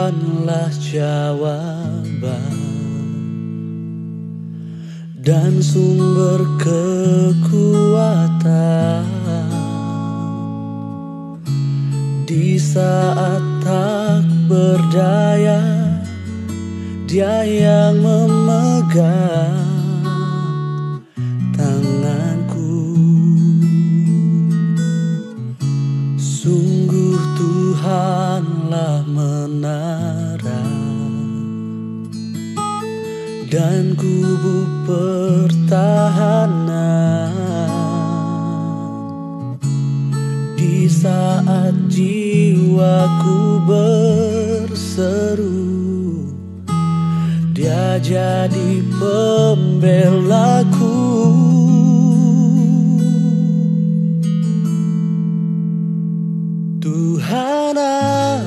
Tuhanlah jawaban dan sumber kekuatan di saat tak berdaya. Dia yang memegang tanganku. Sungguh Tuhanlah menara dan kubu pertahanan di saat jiwaku berseru. Dia jadi pembelaku.